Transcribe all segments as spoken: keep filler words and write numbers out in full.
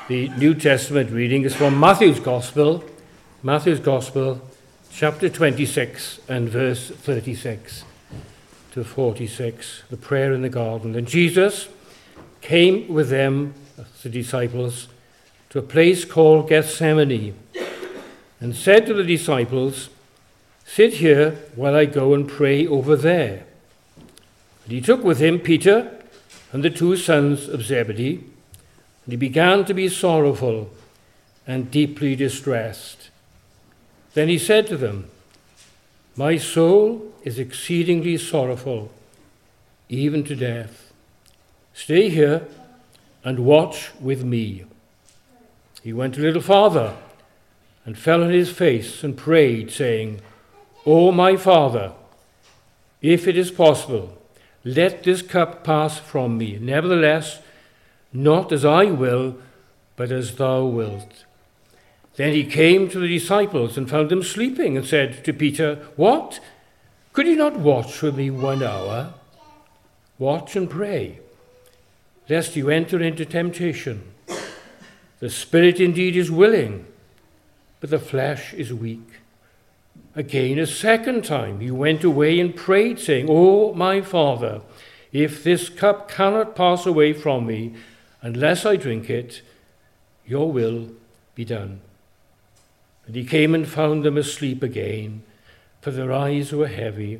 The New Testament reading is from Matthew's Gospel, Matthew's Gospel, chapter twenty-six and verse thirty-six to forty-six, the prayer in the garden. And Jesus came with them, the disciples, to a place called Gethsemane, and said to the disciples, "Sit here while I go and pray over there." And he took with him Peter and the two sons of Zebedee, and he began to be sorrowful and deeply distressed. Then he said to them, "My soul is exceedingly sorrowful, even to death. Stay here and watch with me." He went a little farther and fell on his face and prayed, saying, "O my Father, if it is possible, let this cup pass from me. Nevertheless, not as I will, but as thou wilt." Then he came to the disciples and found them sleeping, and said to Peter, "What? Could you not watch with me one hour? Watch and pray, lest you enter into temptation. The spirit indeed is willing, but the flesh is weak." Again, a second time, he went away and prayed, saying, "O my Father, if this cup cannot pass away from me unless I drink it, your will be done." And he came and found them asleep again, for their eyes were heavy.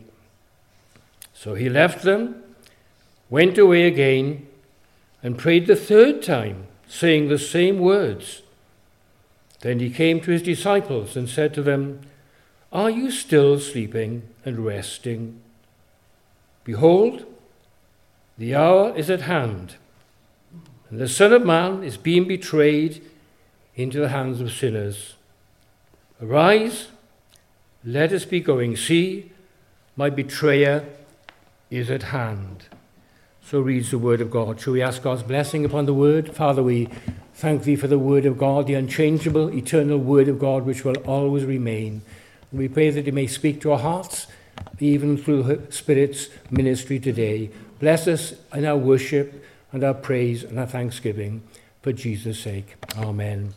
So he left them, went away again, and prayed the third time, saying the same words. Then he came to his disciples and said to them, "Are you still sleeping and resting? Behold, the hour is at hand, and the Son of Man is being betrayed into the hands of sinners. Arise, let us be going. See, my betrayer is at hand." So reads the word of God. Shall we ask God's blessing upon the word? Father, we thank thee for the word of God, the unchangeable, eternal word of God, which will always remain. And we pray that it may speak to our hearts, even through the Spirit's ministry today. Bless us in our worship and our praise and our thanksgiving for Jesus' sake. Amen.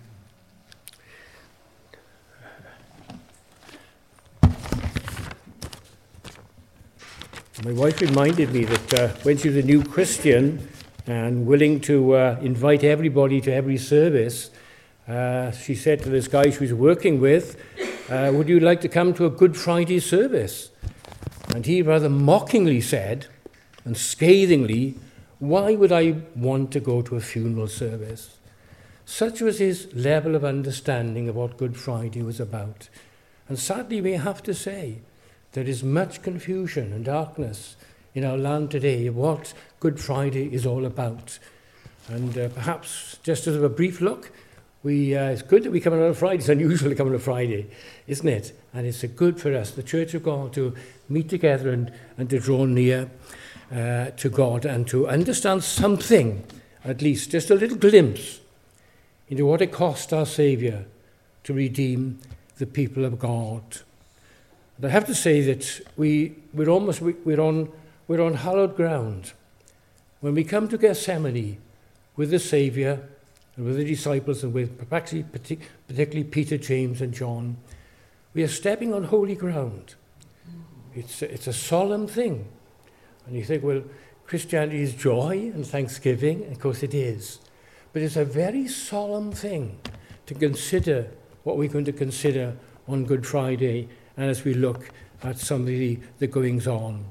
My wife reminded me that uh, when she was a new Christian and willing to uh, invite everybody to every service, uh, she said to this guy she was working with, uh, "Would you like to come to a Good Friday service?" And he rather mockingly said, and scathingly, "Why would I want to go to a funeral service?" Such was his level of understanding of what Good Friday was about. And sadly, we have to say, there is much confusion and darkness in our land today of what Good Friday is all about. And uh, perhaps just as a brief look, we uh, it's good that we come on a Friday. It's unusual to come on a Friday, isn't it? And it's uh, good for us, the Church of God, to meet together and, and to draw near uh, to God and to understand something, at least just a little glimpse, into what it cost our Saviour to redeem the people of God. And I have to say that we, we're almost we're on we're on hallowed ground when we come to Gethsemane with the Saviour and with the disciples and with particularly Peter, James, and John. We are stepping on holy ground. It's it's a solemn thing, and you think, well, Christianity is joy and thanksgiving. Of course, it is, but it's a very solemn thing to consider what we're going to consider on Good Friday. And as we look at some of the, the goings-on.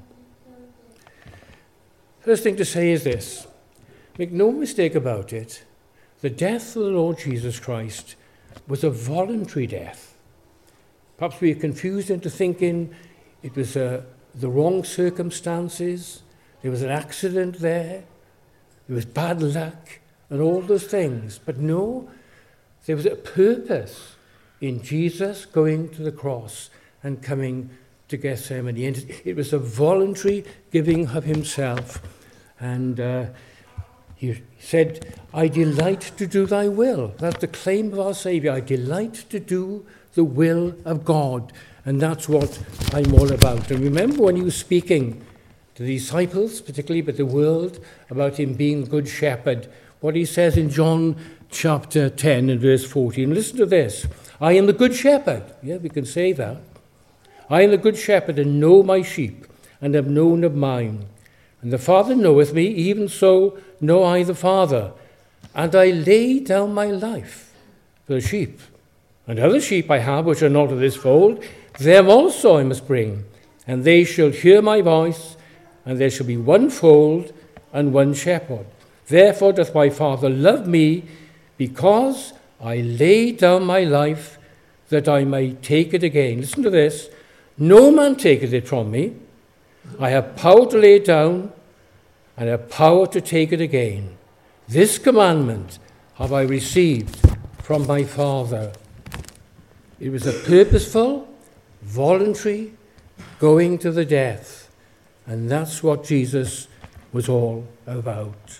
First thing to say is this. Make no mistake about it. The death of the Lord Jesus Christ was a voluntary death. Perhaps we are confused into thinking it was uh, the wrong circumstances, there was an accident there, there was bad luck, and all those things. But no, there was a purpose in Jesus going to the cross and coming to Gethsemane. And it was a voluntary giving of himself. And uh, he said, "I delight to do thy will." That's the claim of our Saviour. I delight to do the will of God. And that's what I'm all about. And remember when he was speaking to the disciples, particularly, but the world, about him being good shepherd, what he says in John chapter ten and verse fourteen. Listen to this. I am the good shepherd. Yeah, we can say that. I am the good shepherd and know my sheep, and have known of mine. And the Father knoweth me, even so know I the Father. And I lay down my life for the sheep. And other sheep I have which are not of this fold, them also I must bring. And they shall hear my voice, and there shall be one fold and one shepherd. Therefore doth my Father love me, because I lay down my life, that I may take it again. Listen to this. No man taketh it from me. I have power to lay it down, and have power to take it again. This commandment have I received from my Father. It was a purposeful, voluntary going to the death. And that's what Jesus was all about.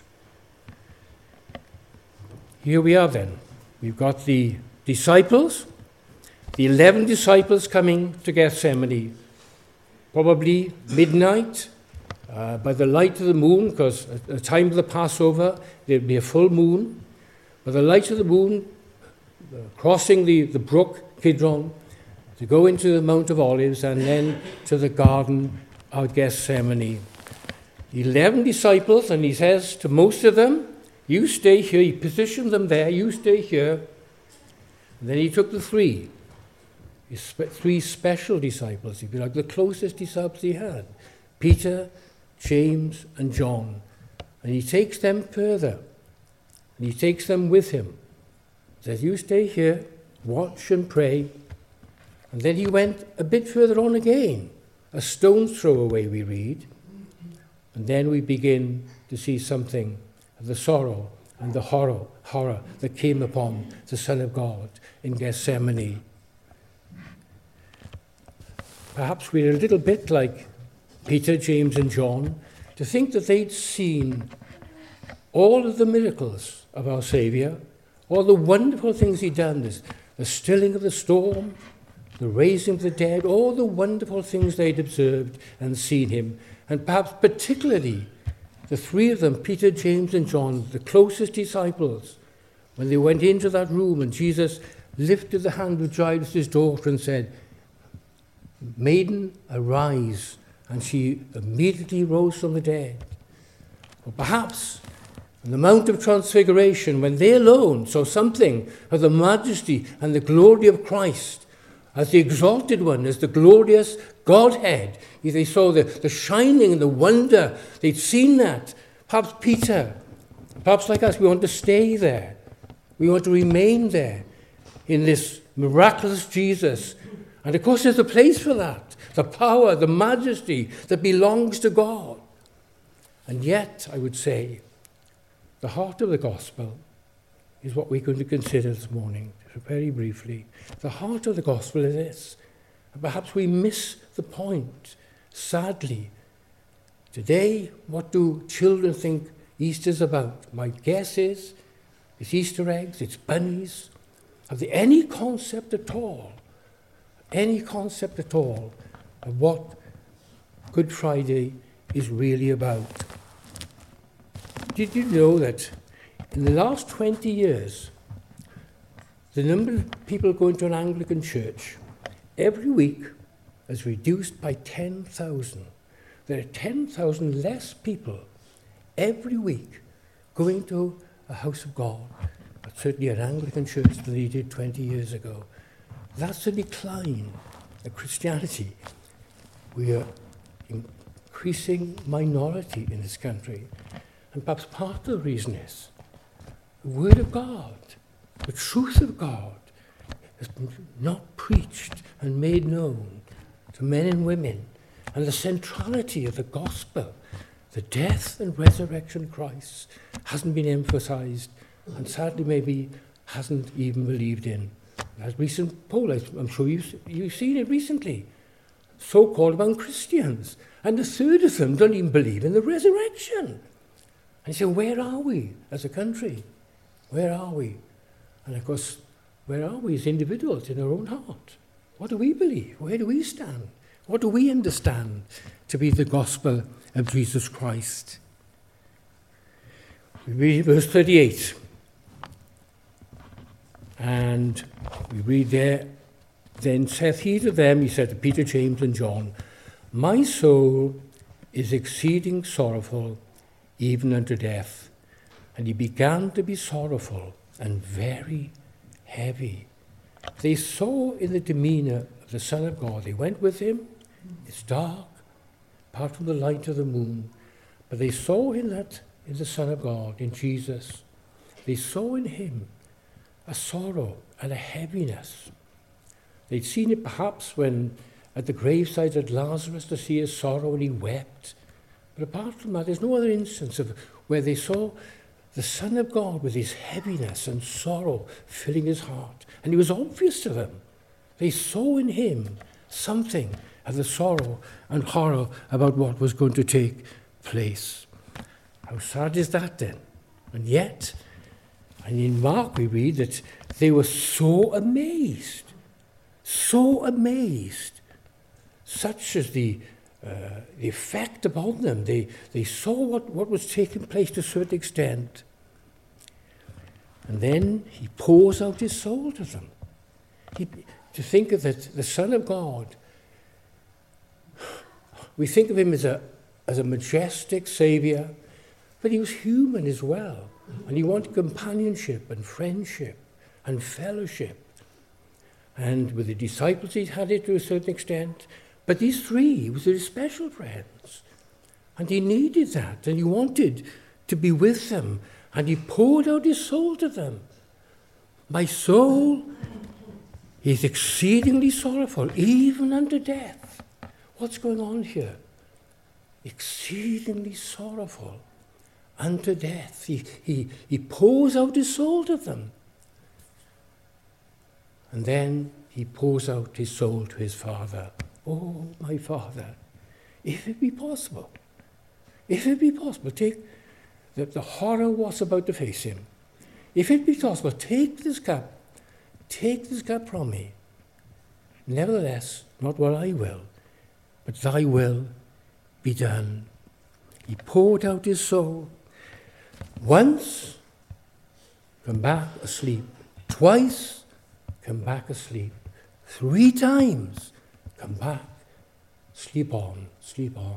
Here we are then. We've got the disciples, the eleven disciples coming to Gethsemane, probably midnight, uh, by the light of the moon, because at the time of the Passover, there'd be a full moon. By the light of the moon, uh, crossing the, the brook Kidron, to go into the Mount of Olives, and then to the Garden of Gethsemane. The eleven disciples, and he says to most of them, you stay here. He positioned them there. You stay here. And then he took the three, his spe- three special disciples, if you like, the closest disciples he had, Peter, James, and John. And he takes them further. And he takes them with him. He says, you stay here, watch and pray. And then he went a bit further on again, a stone's throw away, we read. And then we begin to see something of the sorrow and the horror, horror that came upon the Son of God in Gethsemane. Perhaps we're a little bit like Peter, James, and John, to think that they'd seen all of the miracles of our Saviour, all the wonderful things he'd done, this, the stilling of the storm, the raising of the dead, all the wonderful things they'd observed and seen him, and perhaps particularly the three of them, Peter, James, and John, the closest disciples, when they went into that room and Jesus lifted the hand of Jairus, his daughter, and said, Maiden, arise. And she immediately rose from the dead. Or perhaps on the Mount of Transfiguration, when they alone saw something of the majesty and the glory of Christ, as the exalted one, as the glorious Godhead, they saw the, the shining and the wonder, they'd seen that. Perhaps Peter, perhaps like us, we want to stay there. We want to remain there in this miraculous Jesus. And of course there's a place for that, the power, the majesty that belongs to God. And yet, I would say, the heart of the gospel is what we're going to consider this morning, very briefly. The heart of the gospel is this. And perhaps we miss the point, sadly. Today, what do children think Easter's about? My guess is it's Easter eggs, it's bunnies. Have they any concept at all, any concept at all of what Good Friday is really about? Did you know that in the last twenty years, the number of people going to an Anglican church every week has reduced by ten thousand. There are ten thousand less people every week going to a house of God, but certainly an Anglican church, than they did twenty years ago. That's a decline of Christianity. We are increasing minority in this country. And perhaps part of the reason is the Word of God, the truth of God, has been not preached and made known to men and women. And the centrality of the gospel, the death and resurrection of Christ, hasn't been emphasized, and sadly maybe hasn't even believed in. As recent poll, I'm sure you've, you've seen it recently, so-called among Christians, and a third of them don't even believe in the resurrection. And so where are we as a country? Where are we? And of course, where are we as individuals in our own heart? What do we believe? Where do we stand? What do we understand to be the gospel of Jesus Christ? We read verse thirty-eight. And we read there, then saith he to them, he said to Peter, James, and John, my soul is exceeding sorrowful, even unto death. And he began to be sorrowful and very heavy. They saw in the demeanour of the Son of God, they went with him, it's dark, apart from the light of the moon, but they saw in that, in the Son of God, in Jesus, they saw in him a sorrow and a heaviness. They'd seen it perhaps when at the graveside of Lazarus to see his sorrow and he wept. But apart from that, there's no other instance of where they saw the Son of God with his heaviness and sorrow filling his heart. And it was obvious to them. They saw in him something of the sorrow and horror about what was going to take place. How sad is that then? And yet, and in Mark we read that they were so amazed, so amazed, such as the, uh, the effect upon them. They, they saw what, what was taking place to a certain extent. And then he pours out his soul to them. He, to think of that, the Son of God, we think of him as a, as a majestic Saviour, but he was human as well. And he wanted companionship and friendship and fellowship. And with the disciples he had it to a certain extent. But these three was his special friends. And he needed that. And he wanted to be with them. And he poured out his soul to them. My soul is exceedingly sorrowful, even unto death. What's going on here? Exceedingly sorrowful unto death. He, he, he pours out his soul to them. And then he pours out his soul to his Father. Oh, my Father, if it be possible, if it be possible, take the, the horror was about to face him. If it be possible, take this cup, take this cup from me. Nevertheless, not what I will, but thy will be done. He poured out his soul. Once, come back asleep. Twice, come back asleep. Three times, come back, sleep on, sleep on.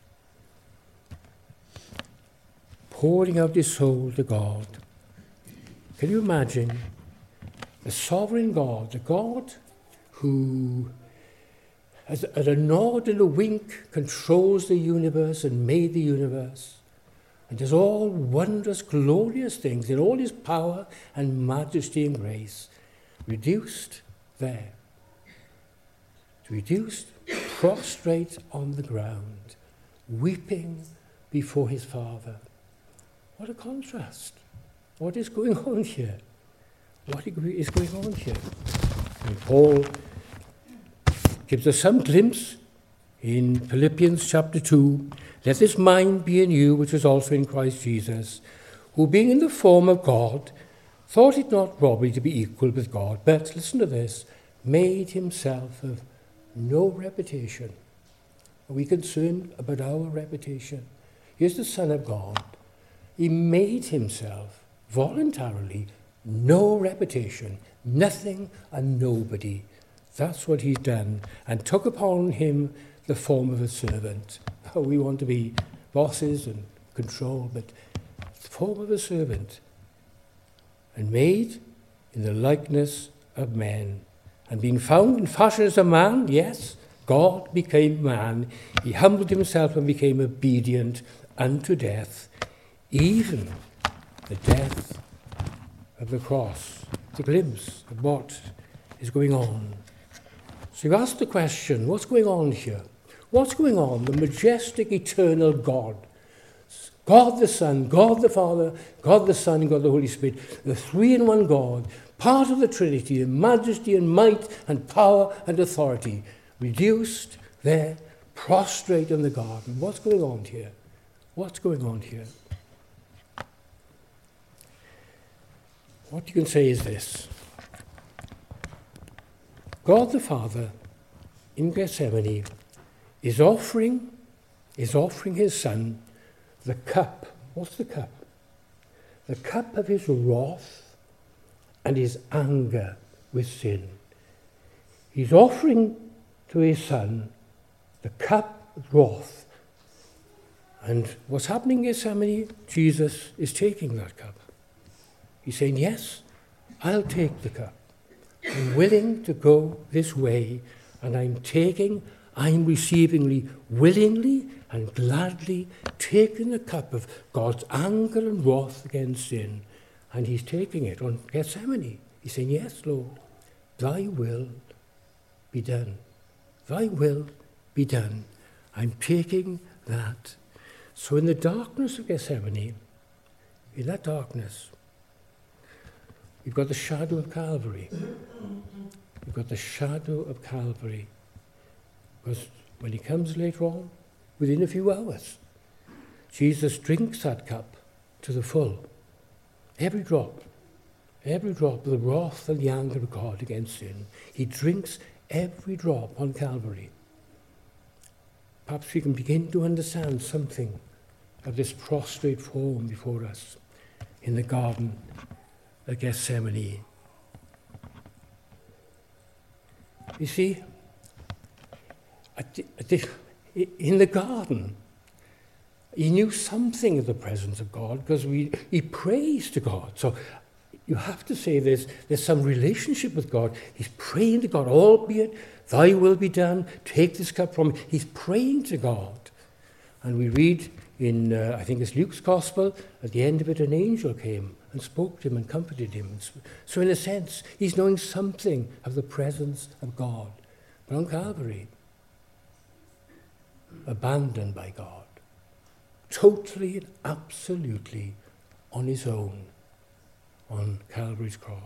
Pouring out his soul to God. Can you imagine the sovereign God, the God who, as at a nod and a wink, controls the universe and made the universe, and does all wondrous, glorious things in all his power and majesty and grace, reduced there, reduced, prostrate on the ground, weeping before his Father. What a contrast. What is going on here? What is going on here? And Paul gives us some glimpse in Philippians chapter two. Let this mind be in you, which was also in Christ Jesus, who being in the form of God, thought it not robbery to be equal with God, but, listen to this, made himself of no reputation. Are we concerned about our reputation? Here's the Son of God. He made himself voluntarily no reputation, nothing and nobody. That's what he's done, and took upon him the form of a servant. Oh, we want to be bosses and control, but the form of a servant, and made in the likeness of men. And being found in fashion as a man, yes, God became man. He humbled himself and became obedient unto death, even the death of the cross. It's a glimpse of what is going on. So you ask the question, what's going on here? What's going on? The majestic, eternal God, God the Son, God the Father, God the Son, and God the Holy Spirit, the three-in-one God, part of the Trinity, in majesty and might and power and authority, reduced there, prostrate in the garden. What's going on here? What's going on here? What you can say is this. God the Father in Gethsemane is offering, is offering his Son the cup. What's the cup? The cup of his wrath and his anger with sin. He's offering to his son the cup of wrath. And what's happening in Gethsemane? Jesus is taking that cup. He's saying, yes, I'll take the cup. I'm willing to go this way, and I'm taking, I'm receivingly, willingly and gladly taking the cup of God's anger and wrath against sin. And he's taking it on Gethsemane. He's saying, yes, Lord, thy will be done. Thy will be done. I'm taking that. So in the darkness of Gethsemane, in that darkness, you've got the shadow of Calvary. You've got the shadow of Calvary. Because when he comes later on, within a few hours, Jesus drinks that cup to the full. Every drop, every drop of the wrath and the anger of God against sin. He drinks every drop on Calvary. Perhaps we can begin to understand something of this prostrate form before us in the Garden of Gethsemane. You see, at the, at the, in the garden, he knew something of the presence of God because we, he prays to God. So you have to say there's, there's some relationship with God. He's praying to God, albeit thy will be done, take this cup from me. He's praying to God. And we read in, uh, I think it's Luke's Gospel, at the end of it, an angel came and spoke to him and comforted him. So in a sense, he's knowing something of the presence of God. But on Calvary, abandoned by God, totally and absolutely on his own on Calvary's cross.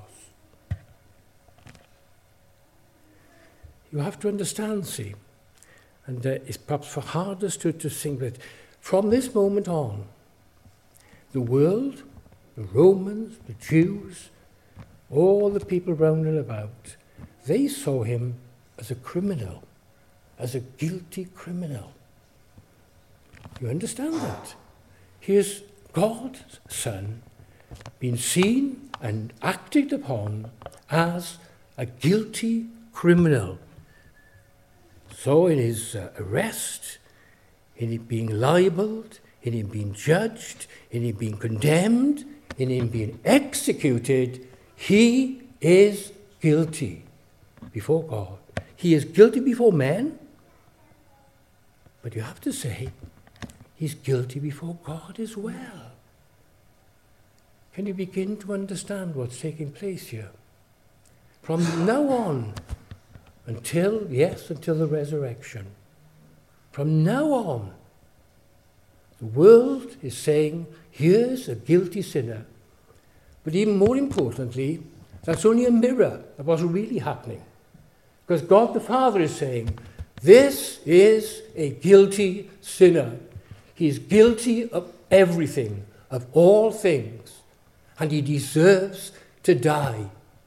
You have to understand, see, and uh, it's perhaps for hardest to, to think that from this moment on, the world, the Romans, the Jews, all the people round and about, they saw him as a criminal, as a guilty criminal. You understand that? Here's God's Son being seen and acted upon as a guilty criminal. So in his uh, arrest, in him being libelled, in him being judged, in him being condemned, in him being executed, he is guilty before God. He is guilty before men, but you have to say, he's guilty before God as well. Can you begin to understand what's taking place here? From now on, until, yes, until the resurrection, from now on, the world is saying, here's a guilty sinner. But even more importantly, that's only a mirror of what's really happening. Because God the Father is saying, this is a guilty sinner. He is guilty of everything, of all things, and he deserves to die.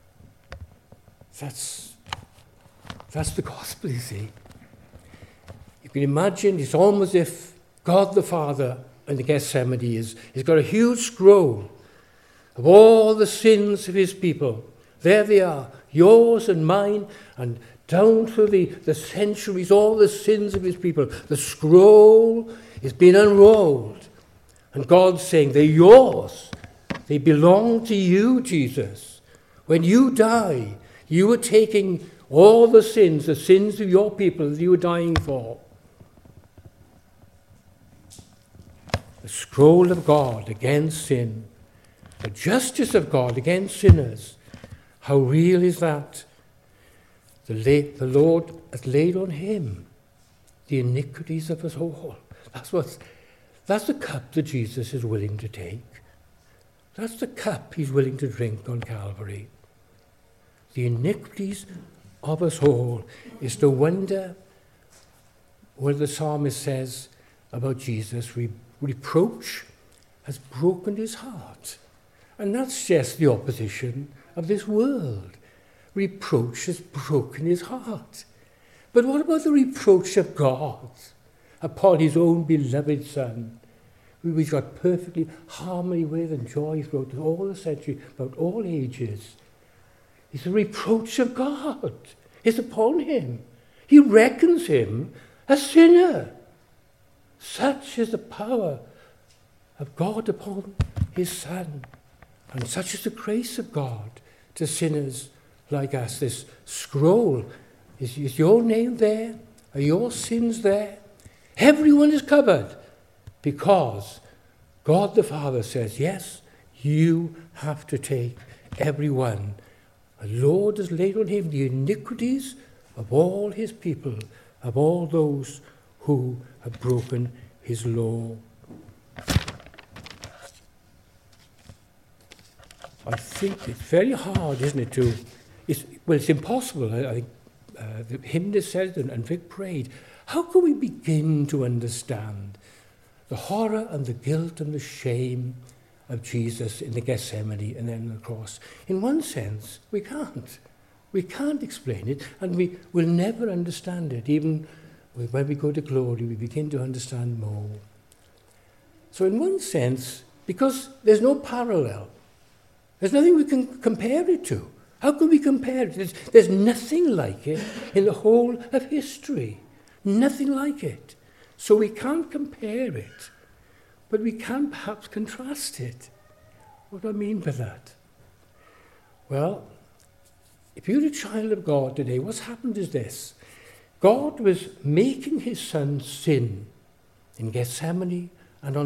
That's, that's the gospel, you see. You can imagine it's almost as if God the Father in the Gethsemane is, he's got a huge scroll of all the sins of his people. There they are, yours and mine, and down through the, the centuries, all the sins of his people. The scroll is being unrolled. And God's saying, they're yours. They belong to you, Jesus. When you die, you were taking all the sins, the sins of your people that you were dying for. The scroll of God against sin. The justice of God against sinners. How real is that? The, la- the Lord has laid on him the iniquities of us all. That's what, that's the cup that Jesus is willing to take. That's the cup he's willing to drink on Calvary. The iniquities of us all is the wonder where the psalmist says about Jesus, re- reproach has broken his heart. And that's just the opposition of this world. Reproach has broken his heart. But what about the reproach of God upon his own beloved Son, who we've got perfectly harmony with and joy throughout all the century, about all ages? is the reproach of God is upon him. He reckons him a sinner. Such is the power of God upon his Son, and such is the grace of God to sinners like us. This scroll, is, is your name there? Are your sins there? Everyone is covered, because God the Father says, yes, you have to take everyone. The Lord has laid on him the iniquities of all his people, of all those who have broken his law. I think it's very hard, isn't it, to... It's, well, it's impossible. I, I think uh, the hymn has said, and, and Vic prayed, how can we begin to understand the horror and the guilt and the shame of Jesus in the Gethsemane and then the cross? In one sense, we can't. We can't explain it, and we will never understand it. Even when we go to glory, we begin to understand more. So in one sense, because there's no parallel, there's nothing we can compare it to. How can we compare it? There's, there's nothing like it in the whole of history. Nothing like it. So we can't compare it, but we can perhaps contrast it. What do I mean by that? Well, if you're a child of God today, what's happened is this. God was making his Son sin in Gethsemane